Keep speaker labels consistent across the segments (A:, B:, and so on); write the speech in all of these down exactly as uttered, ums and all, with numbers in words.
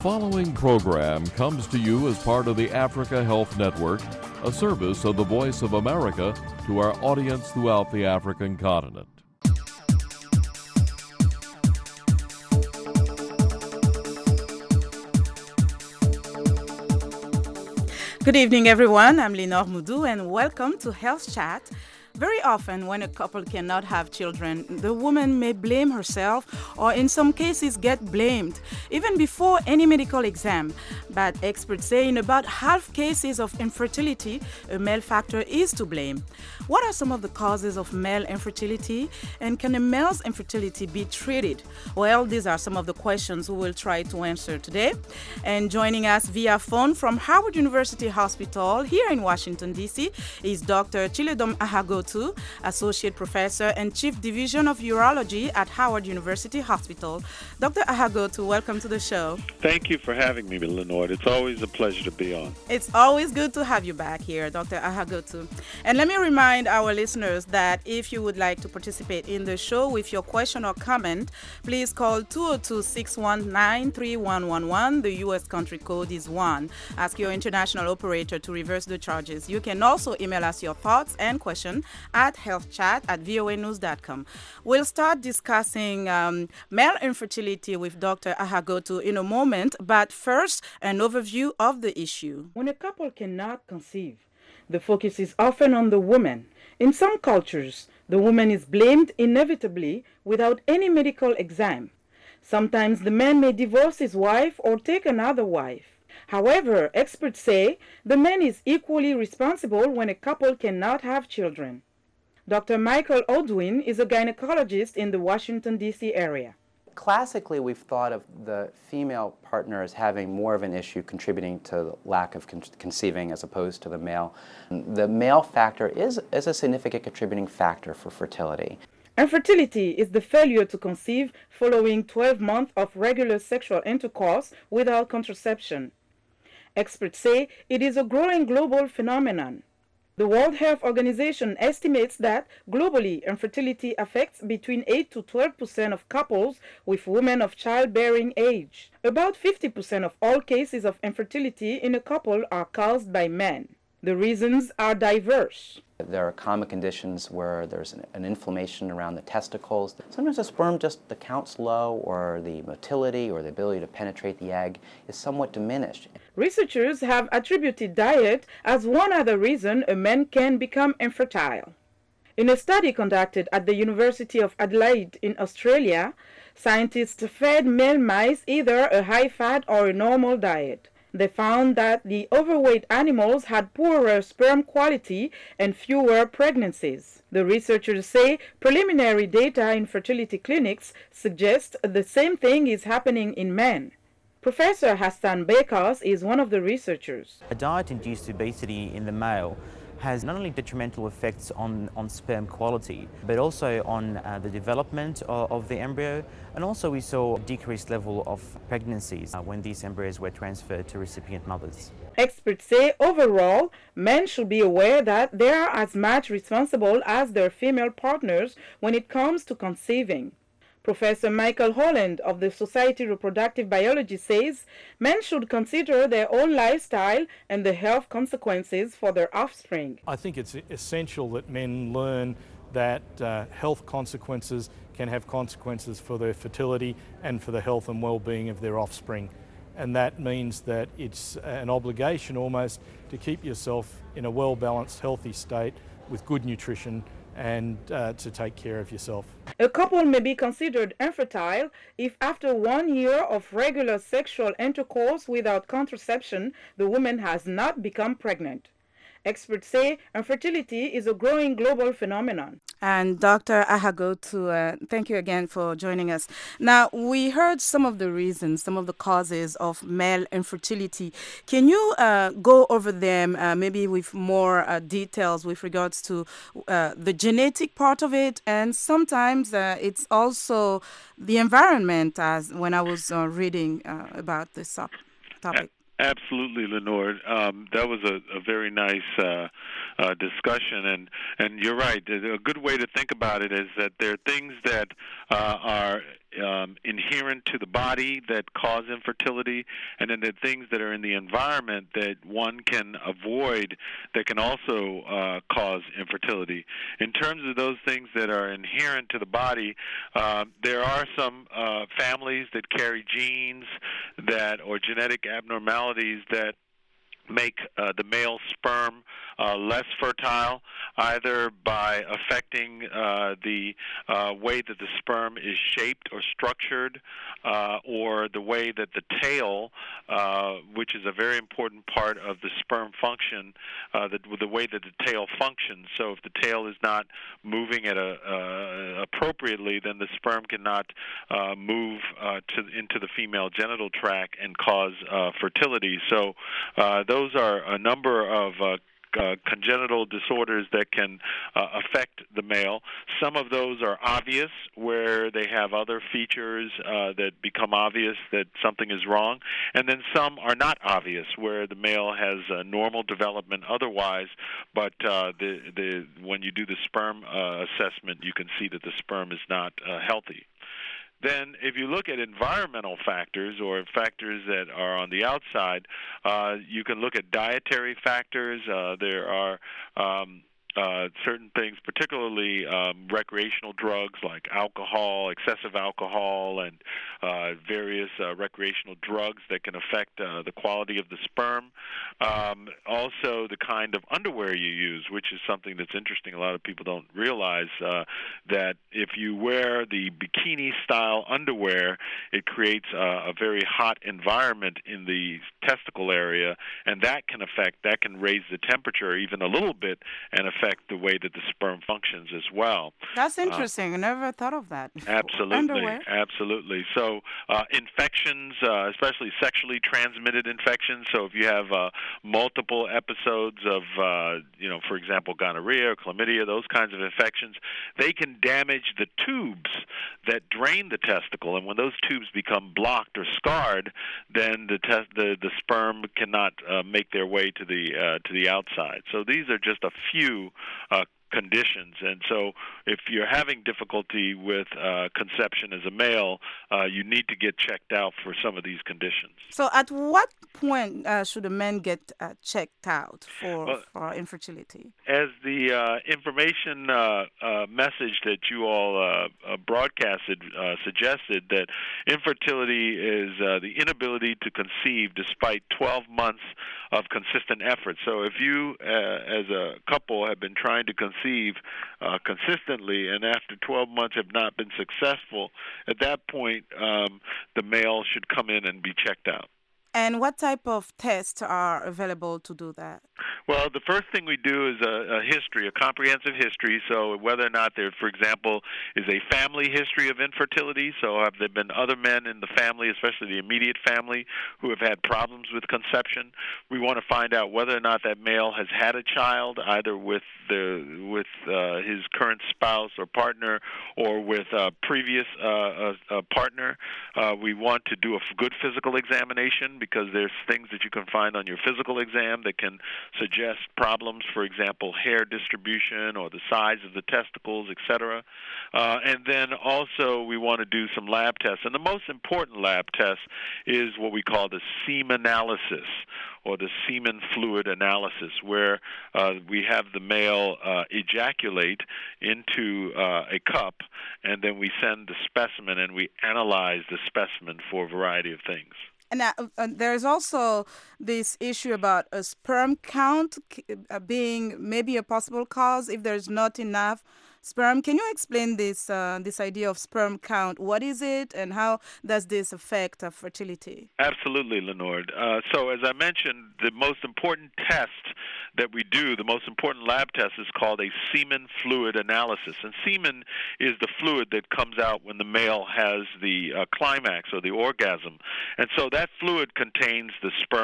A: Following program comes to you as part of the Africa Health Network, a service of the Voice of America to our audience throughout the African continent.
B: Good evening, everyone. I'm Lenore Moudou, and welcome to Health Chat. Very often, when a couple cannot have children, the woman may blame herself or in some cases get blamed, even before any medical exam. But experts say in about half cases of infertility, a male factor is to blame. What are some of the causes of male infertility, and can a male's infertility be treated? Well, these are some of the questions we will try to answer today. And joining us via phone from Howard University Hospital here in Washington, D C is Doctor Chiledom Ahagotu, Associate Professor and Chief Division of Urology at Howard University Hospital. Doctor Ahagotu, welcome to the show.
C: Thank you for having me, Lenore. It's always a pleasure to be on.
B: It's always good to have you back here, Doctor Ahagotu. And let me remind our listeners that if you would like to participate in the show with your question or comment, please call two oh two, six one nine, three one one one. The U S country code is one. Ask your international operator to reverse the charges. You can also email us your thoughts and questions at healthchat at voa news dot com. We'll start discussing um, male infertility with Doctor Ahagotu in a moment, but first, an overview of the issue. When a couple cannot conceive, the focus is often on the woman. In some cultures, the woman is blamed inevitably without any medical exam. Sometimes the man may divorce his wife or take another wife. However, experts say the man is equally responsible when a couple cannot have children. Doctor Michael Odwin is a gynecologist in the Washington, D C area.
D: Classically, we've thought of the female partner as having more of an issue contributing to the lack of con- conceiving as opposed to the male. The male factor is, is a significant contributing factor for fertility.
B: Infertility is the failure to conceive following twelve months of regular sexual intercourse without contraception. Experts say it is a growing global phenomenon. The World Health Organization estimates that globally infertility affects between eight to twelve percent of couples with women of childbearing age. About fifty percent of all cases of infertility in a couple are caused by men. The reasons are diverse.
D: There are common conditions where there's an, an inflammation around the testicles. Sometimes the sperm just, the count's low, or the motility or the ability to penetrate the egg is somewhat diminished.
B: Researchers have attributed diet as one other reason a man can become infertile. In a study conducted at the University of Adelaide in Australia, scientists fed male mice either a high-fat or a normal diet. They found that the overweight animals had poorer sperm quality and fewer pregnancies. The researchers say preliminary data in fertility clinics suggest the same thing is happening in men. Professor Hassan Bekas is one of the researchers.
E: A diet-induced obesity in the male has not only detrimental effects on, on sperm quality, but also on uh, the development of, of the embryo, and also we saw a decreased level of pregnancies uh, when these embryos were transferred to recipient mothers.
B: Experts say overall, men should be aware that they are as much responsible as their female partners when it comes to conceiving. Professor Michael Holland of the Society of Reproductive Biology says men should consider their own lifestyle and the health consequences for their offspring.
F: I think it's essential that men learn that uh, health consequences can have consequences for their fertility and for the health and well-being of their offspring. And that means that it's an obligation almost to keep yourself in a well-balanced, healthy state with good nutrition and uh, to take care of yourself.
B: A couple may be considered infertile if after one year of regular sexual intercourse without contraception, the woman has not become pregnant. Experts say infertility is a growing global phenomenon. And Doctor Ahagotu, uh, thank you again for joining us. Now, we heard some of the reasons, some of the causes of male infertility. Can you uh, go over them uh, maybe with more uh, details with regards to uh, the genetic part of it? And sometimes uh, it's also the environment, as when I was uh, reading uh, about this uh, topic.
C: Absolutely, Lenore. Um, that was a, a very nice uh, uh, discussion, and, and you're right. A good way to think about it is that there are things that uh, are um, inherent to the body that cause infertility, and then the things that are in the environment that one can avoid that can also uh, cause infertility. In terms of those things that are inherent to the body, uh, there are some uh, families that carry genes that or genetic abnormalities that make uh, the male sperm uh, less fertile, either by affecting uh, the uh, way that the sperm is shaped or structured, uh, or the way that the tail, uh, which is a very important part of the sperm function, uh, the, the way that the tail functions. So if the tail is not moving at a, uh, appropriately, then the sperm cannot uh, move uh, to, into the female genital tract and cause uh, fertility. So uh, those are a number of uh, Uh, congenital disorders that can uh, affect the male. Some of those are obvious, where they have other features uh, that become obvious that something is wrong, and then some are not obvious, where the male has a normal development otherwise, but uh, the, the, when you do the sperm uh, assessment, you can see that the sperm is not uh, healthy. Then if you look at environmental factors or factors that are on the outside, uh, you can look at dietary factors. Uh, there are um, uh, certain things, particularly um, recreational drugs like alcohol, excessive alcohol, and uh, various uh, recreational drugs that can affect uh, the quality of the sperm. Um, also, the kind of underwear you use, which is something that's interesting. A lot of people don't realize uh, that if you wear the bikini-style underwear, it creates uh, a very hot environment in the testicle area, and that can affect, that can raise the temperature even a little bit and affect the way that the sperm functions as well.
B: That's interesting. Uh, I never thought of that before.
C: Absolutely.
B: Underwear.
C: Absolutely. So uh, infections, uh, especially sexually transmitted infections, so if you have uh, multiple episodes of, uh, you know, for example, gonorrhea or chlamydia, those kinds of infections, they can damage the tubes that drain the testicle, and when those tubes become blocked or scarred, then the te- the, the sperm cannot uh, make their way to the uh, to the outside. So these are just a few uh, conditions, and so if you're having difficulty with uh, conception as a male, uh, you need to get checked out for some of these conditions.
B: So at what point uh, should a man get uh, checked out for, well, for infertility?
C: As the uh, information uh, uh, message that you all uh, uh, broadcasted uh, suggested, that infertility is uh, the inability to conceive despite twelve months of consistent effort. So if you, uh, as a couple, have been trying to conceive uh, consistently, and after twelve months have not been successful, at that point, um, the male should come in and be checked out.
B: And what type of tests are available to do that?
C: Well, the first thing we do is a, a history, a comprehensive history. So whether or not there, for example, is a family history of infertility. So have there been other men in the family, especially the immediate family, who have had problems with conception? We want to find out whether or not that male has had a child, either with the with uh, his current spouse or partner, or with a previous uh, a, a partner. Uh, we want to do a good physical examination, because there's things that you can find on your physical exam that can suggest problems, for example, hair distribution or the size of the testicles, et cetera. Uh, and then also we want to do some lab tests. And the most important lab test is what we call the semen analysis, or the semen fluid analysis, where uh, we have the male uh, ejaculate into uh, a cup, and then we send the specimen and we analyze the specimen for a variety of things.
B: And uh, uh, there's also this issue about a sperm count uh, being maybe a possible cause if there's not enough sperm. Can you explain this uh, this idea of sperm count? What is it, and how does this affect uh, fertility?
C: Absolutely, Lenore. Uh, so as I mentioned, the most important test that we do, the most important lab test, is called a semen fluid analysis. And semen is the fluid that comes out when the male has the uh, climax or the orgasm. And so that fluid contains the sperm,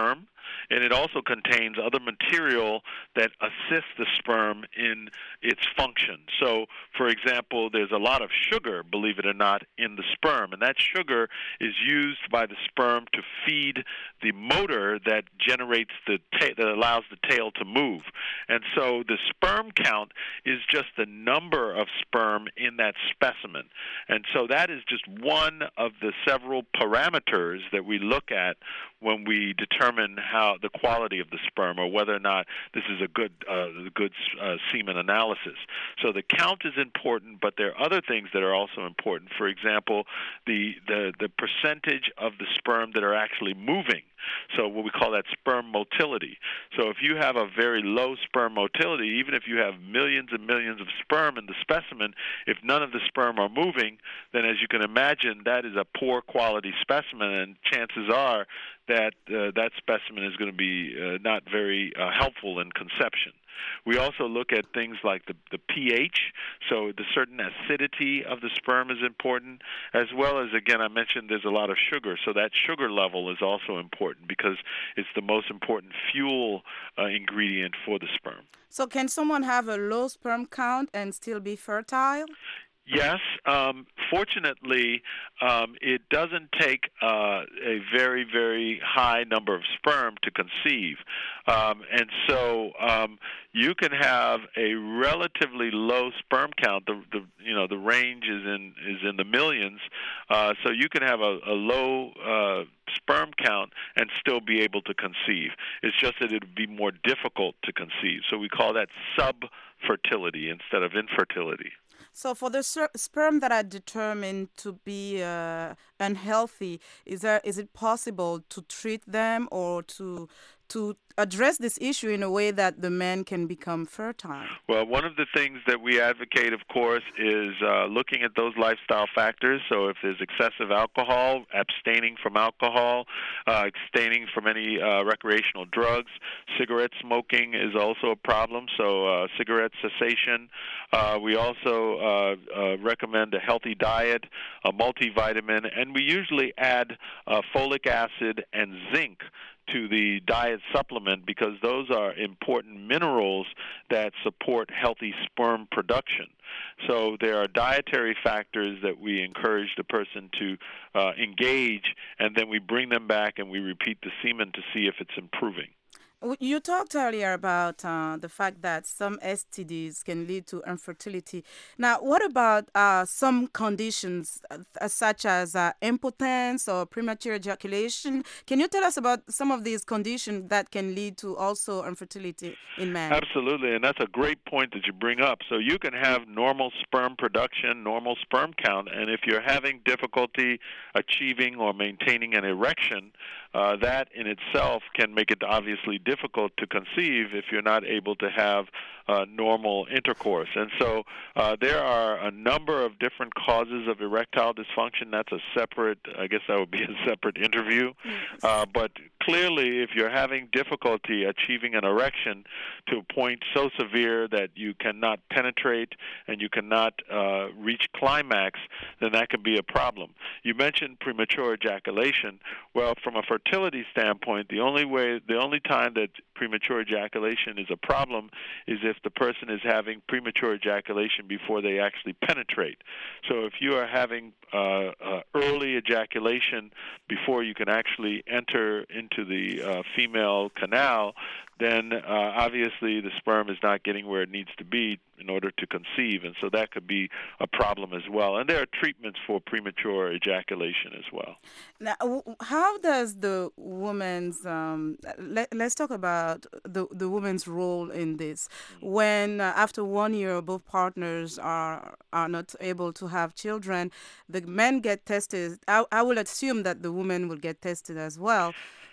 C: and it also contains other material that assists the sperm in its function. So, for example, there's a lot of sugar, believe it or not, in the sperm, and that sugar is used by the sperm to feed the motor that generates the ta- that allows the tail to move. And so the sperm count is just the number of sperm in that specimen. And so that is just one of the several parameters that we look at when we determine how the quality of the sperm or whether or not this is a good uh, good uh, semen analysis. So the count is important, but there are other things that are also important. For example, the the, the percentage of the sperm that are actually moving. So what we call that sperm motility. So if you have a very low sperm motility, even if you have millions and millions of sperm in the specimen, if none of the sperm are moving, then as you can imagine, that is a poor quality specimen, and chances are that uh, that specimen is going to be uh, not very uh, helpful in conception. We also look at things like the, the pH, so the certain acidity of the sperm is important, as well as, again, I mentioned there's a lot of sugar, so that sugar level is also important because it's the most important fuel uh, ingredient for the sperm.
B: So can someone have a low sperm count and still be fertile?
C: Yes. Um, fortunately, um, it doesn't take uh, a very, very high number of sperm to conceive. Um, and so um, you can have a relatively low sperm count. The, the you know the range is in is in the millions. Uh, so you can have a, a low uh, sperm count and still be able to conceive. It's just that it would be more difficult to conceive. So we call that subfertility instead of infertility.
B: So for the ser- sperm that are determined to be uh, unhealthy, is there is it possible to treat them or to to address this issue in a way that the man can become fertile?
C: Well, one of the things that we advocate, of course, is uh, looking at those lifestyle factors. So if there's excessive alcohol, abstaining from alcohol, uh, abstaining from any uh, recreational drugs. Cigarette smoking is also a problem, so uh, cigarette cessation. Uh, we also uh, uh, recommend a healthy diet, a multivitamin, and we usually add uh, folic acid and zinc to the diet supplement because those are important minerals that support healthy sperm production. So there are dietary factors that we encourage the person to uh, engage, and then we bring them back and we repeat the semen to see if it's improving.
B: You talked earlier about uh, the fact that some S T Ds can lead to infertility. Now, what about uh, some conditions uh, such as uh, impotence or premature ejaculation? Can you tell us about some of these conditions that can lead to also infertility in men?
C: Absolutely, and that's a great point that you bring up. So you can have normal sperm production, normal sperm count, and if you're having difficulty achieving or maintaining an erection, uh, that in itself can make it obviously difficult to conceive if you're not able to have uh, normal intercourse. And so uh, there are a number of different causes of erectile dysfunction. That's a separate, I guess that would be a separate interview.
B: Yes.
C: Uh, but clearly, if you're having difficulty achieving an erection to a point so severe that you cannot penetrate and you cannot uh, reach climax, then that can be a problem. You mentioned premature ejaculation. Well, from a fertility standpoint, the only way, the only time that premature ejaculation is a problem is if the person is having premature ejaculation before they actually penetrate. So if you are having uh, uh, early ejaculation before you can actually enter into the uh, female canal, then uh, obviously the sperm is not getting where it needs to be in order to conceive, and so that could be a problem as well. And there are treatments for premature ejaculation as well.
B: Now, how does the woman's, um, let, let's talk about the, the woman's role in this. When uh, after one year both partners are are not able to have children, the men get tested. I, I will assume that the woman will get tested as well.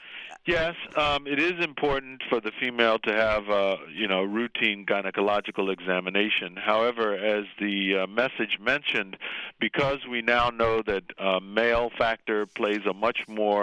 C: Yes, um, it is important for the female to have a, you know, routine gynecological examination. However, as the uh, message mentioned, because we now know that uh, male factor plays a much more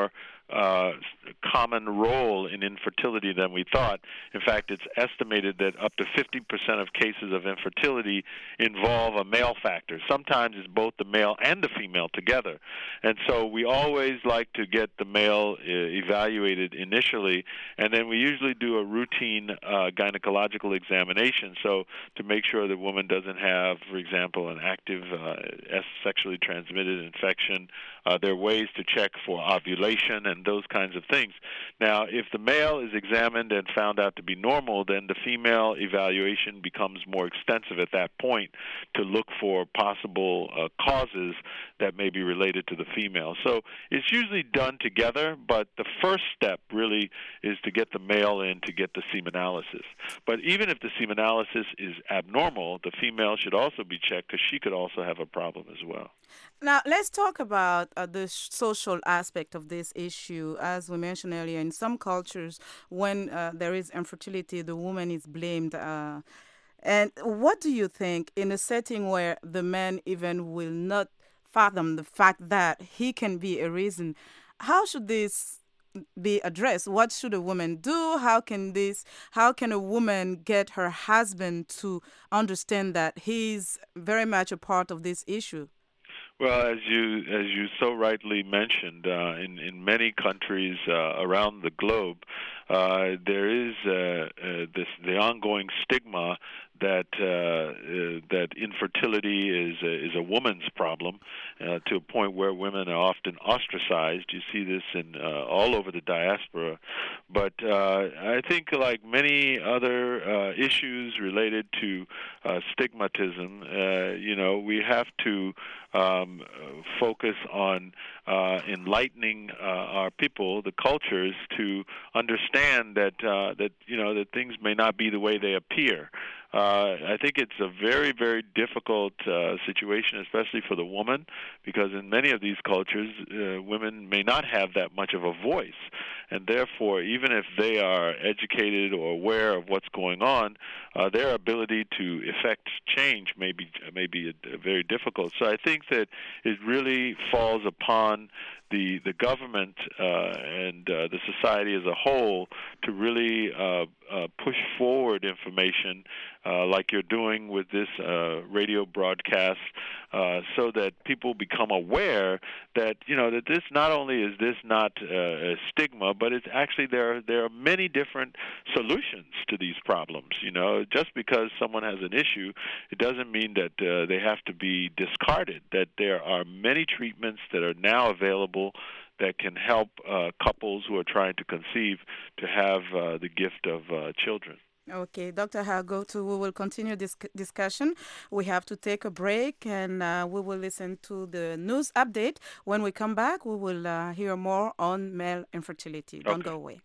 C: uh, common role in infertility than we thought. In fact, it's estimated that up to fifty percent of cases of infertility involve a male factor. Sometimes it's both the male and the female together. And so we always like to get the male uh, evaluated initially, and then we usually do a routine uh, gynecological examination, so to make sure the woman doesn't have, for example, an active uh, sexually transmitted infection. Uh, there are ways to check for ovulation and those kinds of things. Now, if the male is examined and found out to be normal, then the female evaluation becomes more extensive at that point to look for possible uh, causes that may be related to the female. So it's usually done together, but the first step really is to get the male in to get the semen-analysis. But even if the semen-analysis is abnormal, the female should also be checked because she could also have a problem as well.
B: Now, let's talk about uh, the social aspect of this issue. As we mentioned earlier, in some cultures, when uh, there is infertility, the woman is blamed. Uh, and what do you think in a setting where the man even will not fathom the fact that he can be a reason? How should this be addressed? What should a woman do? How can this? How can a woman get her husband to understand that he's very much a part of this issue?
C: Well, as you as you so rightly mentioned, uh, in in many countries uh, around the globe, uh, there is uh, uh, this the ongoing stigma that uh, uh, that infertility is a, is a woman's problem, uh, to a point where women are often ostracized. You see this in uh, all over the diaspora. But uh, I think, like many other uh, issues related to uh, stigmatism, uh, you know, we have to um, focus on uh, enlightening uh, our people, the cultures, to understand that uh, that you know that things may not be the way they appear. Uh, I think it's a very, very difficult uh, situation, especially for the woman, because in many of these cultures, uh, women may not have that much of a voice. And therefore, even if they are educated or aware of what's going on, uh, their ability to effect change may be, may be a, a very difficult. So I think that it really falls upon the the government uh, and uh, the society as a whole to really uh, uh, push forward information uh, like you're doing with this uh, radio broadcast, uh, so that people become aware that you know that this not only is this not uh, a stigma, but it's actually there are, there are many different solutions to these problems. You know, just because someone has an issue, it doesn't mean that uh, they have to be discarded. That there are many treatments that are now available that can help uh, couples who are trying to conceive to have uh, the gift of uh, children.
B: Okay, Doctor Hagotu, we will continue this discussion. We have to take a break, and uh, we will listen to the news update. When we come back, we will uh, hear more on male infertility. Don't
C: Okay.
B: go away.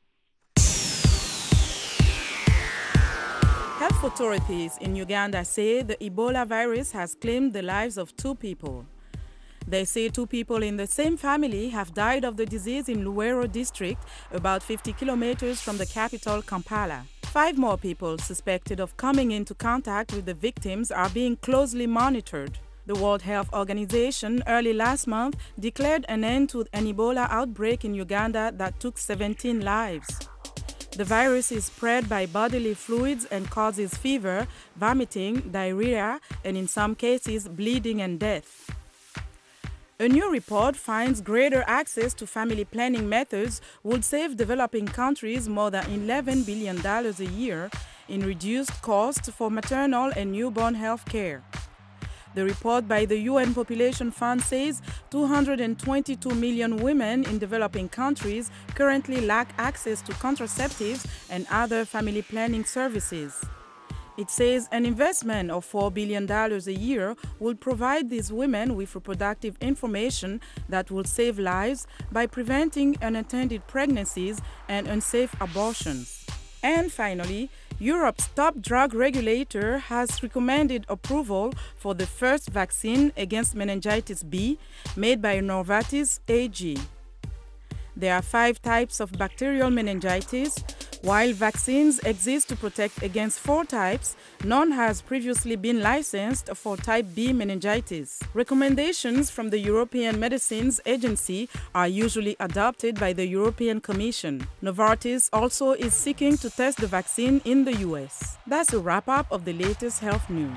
B: Health authorities in Uganda say the Ebola virus has claimed the lives of two people. They say two people in the same family have died of the disease in Luwero district, about fifty kilometers from the capital, Kampala. Five more people suspected of coming into contact with the victims are being closely monitored. The World Health Organization early last month declared an end to an Ebola outbreak in Uganda that took seventeen lives. The virus is spread by bodily fluids and causes fever, vomiting, diarrhea, and in some cases, bleeding and death. A new report finds greater access to family planning methods would save developing countries more than eleven billion dollars a year in reduced costs for maternal and newborn health care. The report by the U N Population Fund says two hundred twenty-two million women in developing countries currently lack access to contraceptives and other family planning services. It says an investment of four billion dollars a year will provide these women with reproductive information that will save lives by preventing unintended pregnancies and unsafe abortions. And finally, Europe's top drug regulator has recommended approval for the first vaccine against meningitis B made by Novartis A G. There are five types of bacterial meningitis, While vaccines exist to protect against four types, none has previously been licensed for type B meningitis. Recommendations from the European Medicines Agency are usually adopted by the European Commission. Novartis also is seeking to test the vaccine in the U S. That's a wrap-up of the latest health news.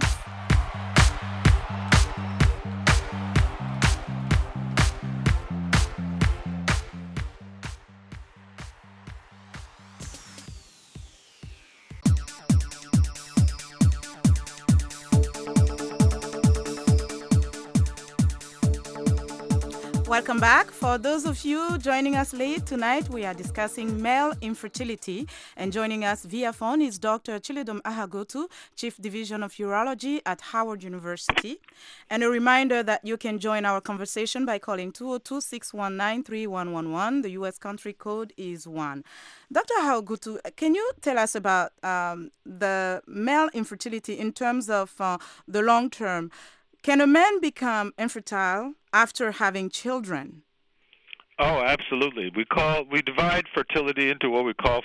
B: Welcome back. For those of you joining us late tonight, we are discussing male infertility. And joining us via phone is Doctor Chilidum Ahagotu, Chief Division of Urology at Howard University. And a reminder that you can join our conversation by calling two oh two, six one nine, three one one one. The U S country code is one. Doctor Ahagotu, can you tell us about um, the male infertility in terms of uh, the long term? Can a man become infertile after having children?
C: Oh, absolutely. We call we divide fertility into what we call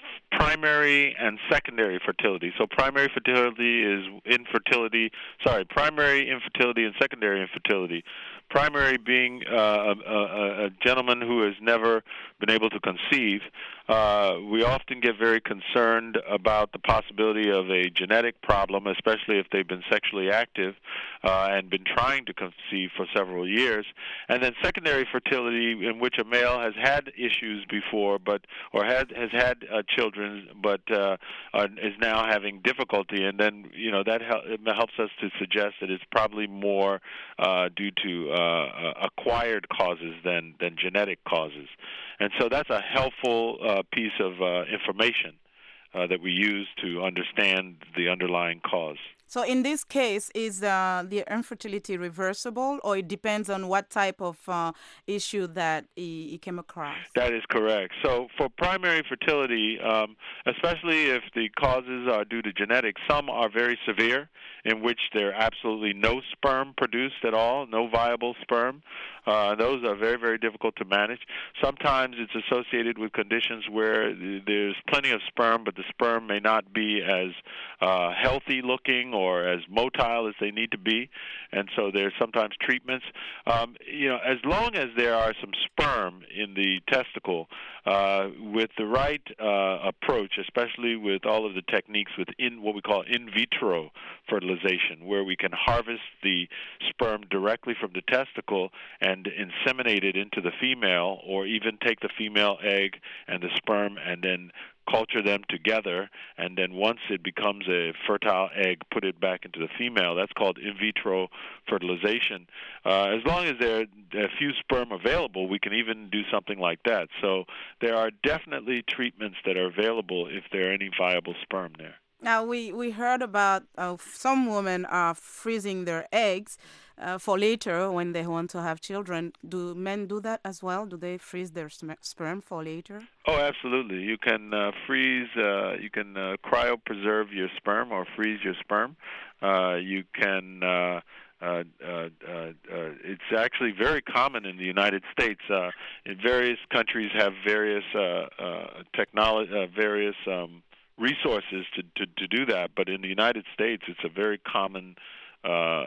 C: primary and secondary fertility. So primary fertility is infertility, sorry, primary infertility and secondary infertility. Primary being uh, a, a, a gentleman who has never been able to conceive. Uh, we often get very concerned about the possibility of a genetic problem, especially if they've been sexually active uh, and been trying to conceive for several years. And then secondary fertility, in which a male has had issues before, but or had, has had uh, children, but uh, uh, is now having difficulty. And then, you know, that hel- it helps us to suggest that it's probably more uh, due to uh, acquired causes than, than genetic causes. And so that's a helpful uh, piece of uh, information uh, that we use to understand the underlying cause.
B: So in this case, is uh, the infertility reversible, or it depends on what type of uh, issue that he, he came across?
C: That is correct. So for primary fertility, um, especially if the causes are due to genetics, some are very severe, in which there are absolutely no sperm produced at all, no viable sperm. Uh, those are very, very difficult to manage. Sometimes it's associated with conditions where there's plenty of sperm, but the sperm may not be as uh, healthy looking or as motile as they need to be, and so there's sometimes treatments. Um, you know, as long as there are some sperm in the testicle, uh, with the right uh, approach, especially with all of the techniques within what we call in vitro fertilization, where we can harvest the sperm directly from the testicle and inseminate it into the female, or even take the female egg and the sperm and then culture them together, and then once it becomes a fertile egg, put it back into the female. That's called in vitro fertilization. Uh, as long as there are a few sperm available, we can even do something like that. So there are definitely treatments that are available if there are any viable sperm there.
B: Now, we, we heard about uh, some women are freezing their eggs uh, for later when they want to have children. Do men do that as well? Do they freeze their sm- sperm for later?
C: Oh, absolutely. You can uh, freeze, uh, you can uh, cryopreserve your sperm or freeze your sperm. Uh, you can... Uh, Uh, uh, uh, uh, it's actually very common in the United States. Uh, in various countries have various uh, uh, technology, uh, various um, resources to, to, to do that. But in the United States, it's a very common. Uh,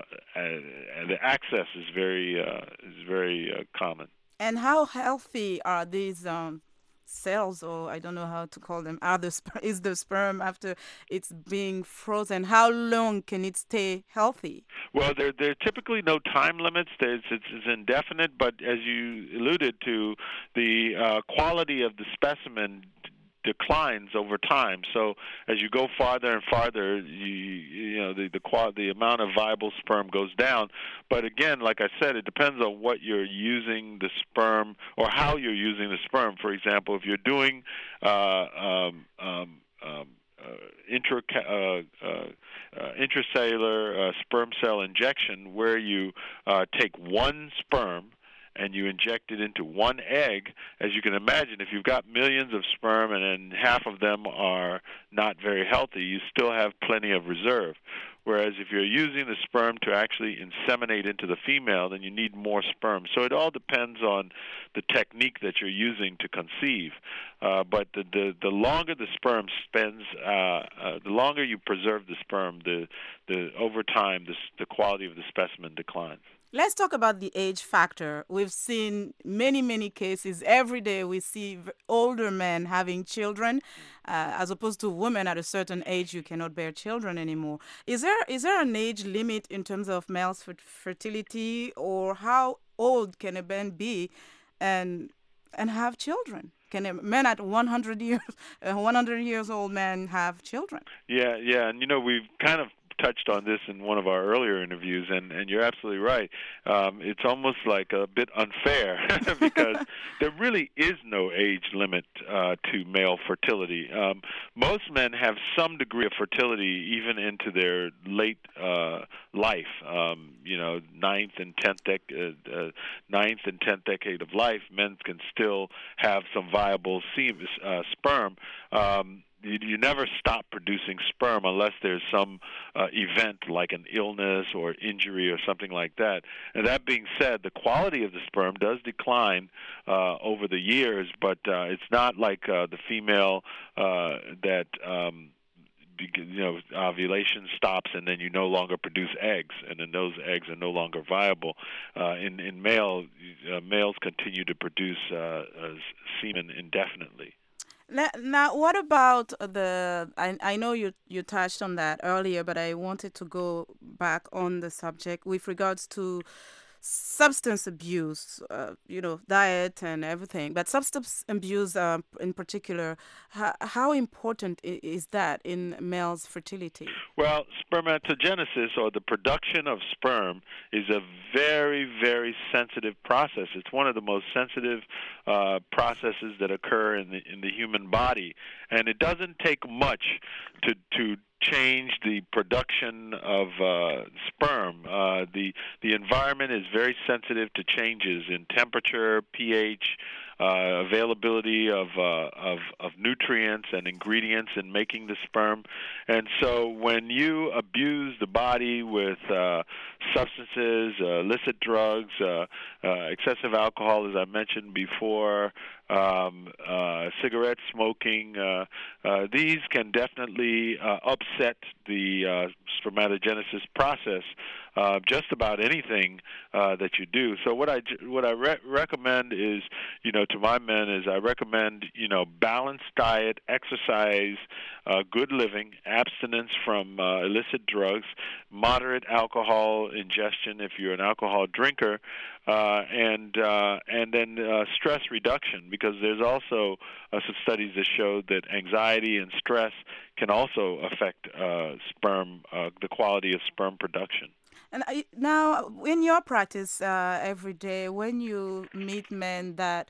C: uh, the access is very uh, is very uh, common.
B: And how healthy are these um, cells, or I don't know how to call them? Are the sp- is the sperm after it's being frozen? How long can it stay healthy?
C: Well, there there are typically no time limits. There's, it's, it's indefinite, but as you alluded to, the uh, quality of the specimen declines over time. So as you go farther and farther, you, you know the the, qual- the amount of viable sperm goes down. But again, like I said, it depends on what you're using the sperm or how you're using the sperm. For example, if you're doing uh, um, um, um, uh, intra uh, uh, uh, intracellular uh, sperm cell injection, where you uh, take one sperm and you inject it into one egg, as you can imagine, if you've got millions of sperm and then half of them are not very healthy, you still have plenty of reserve. Whereas if you're using the sperm to actually inseminate into the female, then you need more sperm. So it all depends on the technique that you're using to conceive. Uh, but the, the the longer the sperm spends, uh, uh, the longer you preserve the sperm, the the over time, the the quality of the specimen declines.
B: Let's talk about the age factor. We've seen many, many cases. Every day we see older men having children, uh, as opposed to women at a certain age you cannot bear children anymore. Is there is there an age limit in terms of male's fertility, or how old can a man be and and have children? Can a man at one hundred years, a one hundred years old man have children?
C: Yeah, yeah, and you know we've kind of touched on this in one of our earlier interviews, and, and you're absolutely right. Um, it's almost like a bit unfair because there really is no age limit uh, to male fertility. Um, most men have some degree of fertility even into their late uh, life. Um, you know, ninth and tenth dec- uh, uh, ninth and tenth decade of life, men can still have some viable sem- uh, sperm. Um, You, you never stop producing sperm unless there's some uh, event like an illness or injury or something like that. And that being said, the quality of the sperm does decline uh, over the years, but uh, it's not like uh, the female uh, that um, you know ovulation stops and then you no longer produce eggs, and then those eggs are no longer viable. Uh, in in male, uh, males continue to produce uh, uh, semen indefinitely.
B: Now, now, what about the, I, I know you, you touched on that earlier, but I wanted to go back on the subject with regards to substance abuse, uh, you know, diet and everything. But substance abuse uh, in particular, how, how important is that in males' fertility?
C: Well, spermatogenesis, or the production of sperm, is a very, very sensitive process. It's one of the most sensitive uh, processes that occur in the in the human body, and it doesn't take much to to change the production of uh, sperm. Uh, the the environment is very sensitive to changes in temperature, pH, uh, availability of, uh, of of nutrients and ingredients in making the sperm. And so when you abuse the body with uh, substances, uh, illicit drugs, uh, uh, excessive alcohol, as I mentioned before, um, uh, cigarette smoking, uh, uh, these can definitely uh, upset the uh, spermatogenesis process. Uh, just about anything uh, that you do. So what I what I re- recommend is, you know, to my men is I recommend, you know, balanced diet, exercise, uh, good living, abstinence from uh, illicit drugs, moderate alcohol ingestion if you're an alcohol drinker, uh, and uh, and then uh, stress reduction, because there's also uh, some studies that show that anxiety and stress can also affect uh, sperm, uh, the quality of sperm production.
B: And I, now, in your practice uh, every day, when you meet men that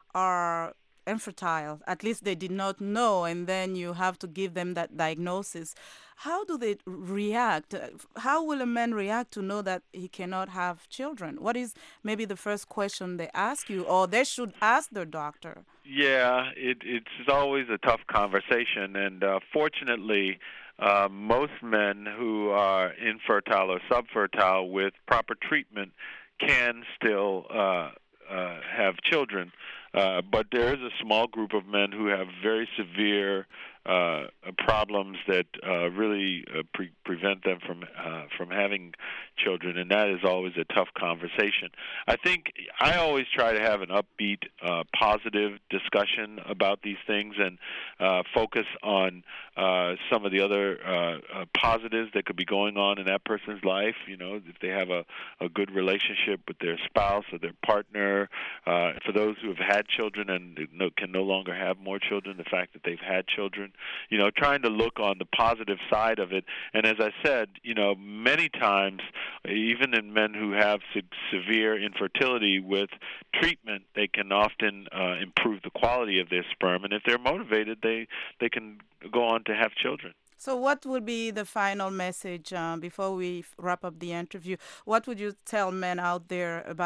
B: are infertile, at least they did not know, and then you have to give them that diagnosis, how do they react? How will a man react to know that he cannot have children? What is maybe the first question they ask you, or they should ask their doctor?
C: Yeah, it, it's always a tough conversation, and uh, fortunately, Uh, most men who are infertile or subfertile with proper treatment can still uh, uh, have children. Uh, but there is a small group of men who have very severe uh, problems that uh, really uh, pre- prevent them from uh, from having children, and that is always a tough conversation. I think I always try to have an upbeat, uh, positive discussion about these things and uh, focus on uh, some of the other uh, uh, positives that could be going on in that person's life. You know, if they have a, a good relationship with their spouse or their partner. Uh, for those who have had children and no, can no longer have more children, the fact that they've had children, you know, trying to look on the positive side of it. And as I said, you know, many times, even in men who have se- severe infertility, with treatment, they can often uh, improve the quality of their sperm. And if they're motivated, they, they can go on to have children.
B: So what would be the final message uh, before we wrap up the interview? What would you tell men out there about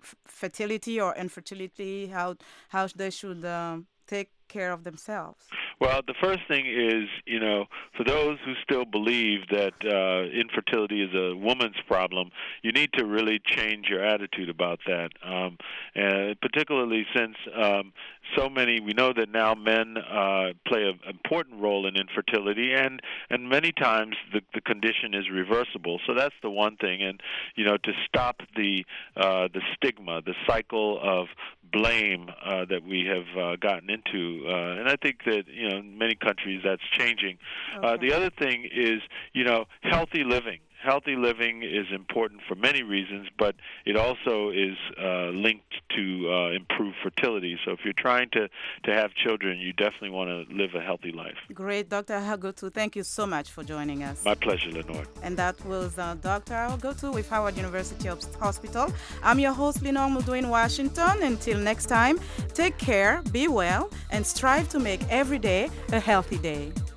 B: f- fertility or infertility, how how they should um, take care of themselves?
C: Well, the first thing is, you know, for those who still believe that uh, infertility is a woman's problem, you need to really change your attitude about that. Um, and particularly since um, so many, we know that now men uh, play an important role in infertility, and, and many times the, the condition is reversible. So that's the one thing. And, you know, to stop the uh, the stigma, the cycle of blame uh, that we have uh, gotten into. Uh, and I think that, you know, in many countries that's changing.
B: Okay.
C: Uh, the other thing is, you know, healthy living. Healthy living is important for many reasons, but it also is uh, linked to uh, improved fertility. So if you're trying to, to have children, you definitely want to live a healthy life.
B: Great. Doctor Ahagotu, thank you so much for joining us.
C: My pleasure, Lenore.
B: And that was uh, Doctor Ahagotu with Howard University Hospital. I'm your host, Lenore Mudu in Washington. Until next time, take care, be well, and strive to make every day a healthy day.